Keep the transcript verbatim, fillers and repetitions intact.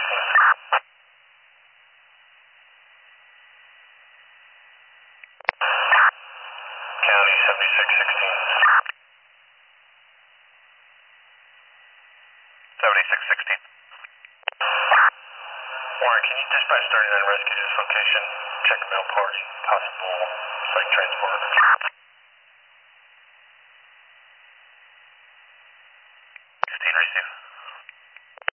sixteen. County seventy-six sixteen. seventy-six sixteen. Warren, can you dispatch thirty-nine rescue to this location? Check mail party, possible site transport.